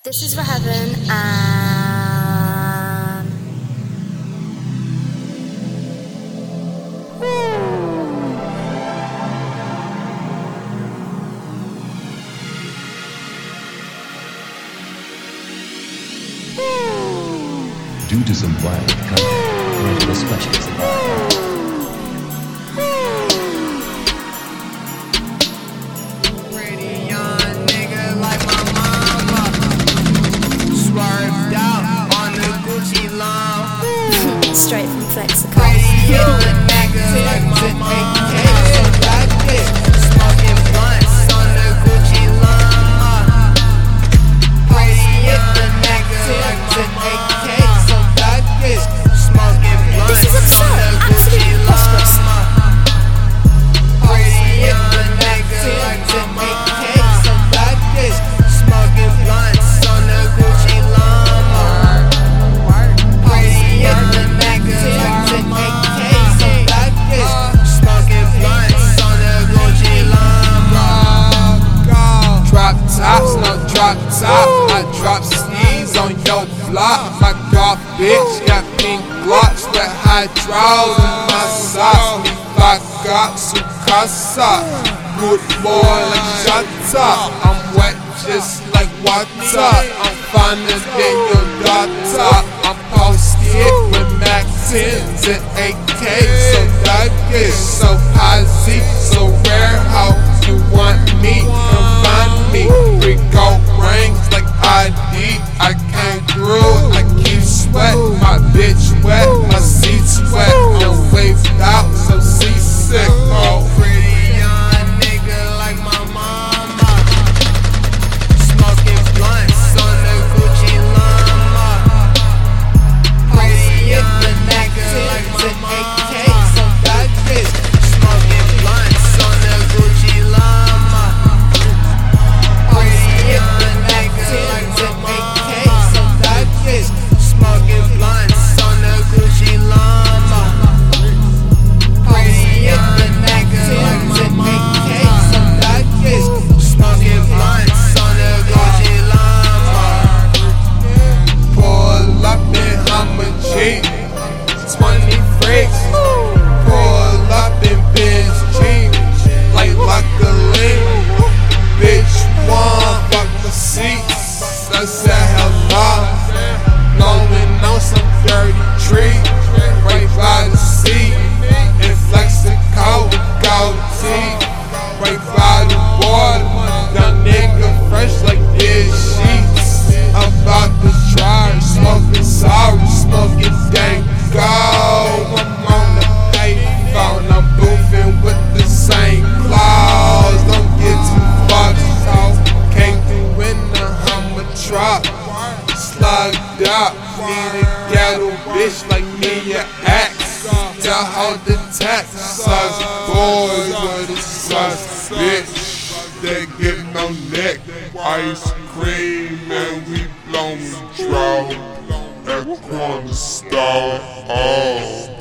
This is for heaven. Due to some violent content, parental discretion is advised. Pretty young nigga like my mama. Swerved out on the Gucci lawn. Straight from Flexico. Pretty young nigga like my mama. So black bitch, smoking blunts on the Gucci lawn. Pretty young nigga like my mama. So black bitch, smoking blunts. This is absurd, absolutely preposterous. Pretty young nigga like my mama. So black bitch, smoking blunts on the Gucci lawn. Pretty young nigga like my mama. So black bitch, smoking blunts on the Gucci lawn. Drop tops, no drop top. I drop skis on your block. My golf bitch got pink glocks with hydrauls in my socks. Fuck up, Sukasa. Good boy like Shata. I'm wet just like water. I'm finer than your daughter. I'm posted with Mac 10s and AKs. So thuggish, so posy, so rare. How you want me? Come find me. Rico rings like ID. I came through, I keep sweat. My bitch wet, my seats wet. I'm waved out, so seasick. Oh, pretty young nigga like my mama. Smoking blunts on the Gucci llama. Pretty young nigga like my mama. So that bitch smoking blunts on the Gucci llama. Pretty young nigga like my mama. So that bitch smoking blunts on the Gucci llama. Pretty young nigga like my mama. So that bitch smoking blunts on the Gucci llama. Pull up in Hummer Jeep, 20 freaks. Pull up in Benz Jeep, like luckily. Bitch one, fuck my seats. I said hello, blowing on some dirty tree, right by the sea. In Flexico with gold teeth, right by the water. Young nigga fresh like dead sheets. About to try, smoking sorry, smoking dang go. I'm on the payphone, I'm boofing with the same claws. Don't get too fucked off. Came through in the Hummer truck, slugged up. Need a ghetto bitch like me, an axe to hold the tax. Such boys with a such bitch. They get no neck, ice cream, and we blow me draw at corner store. Oh.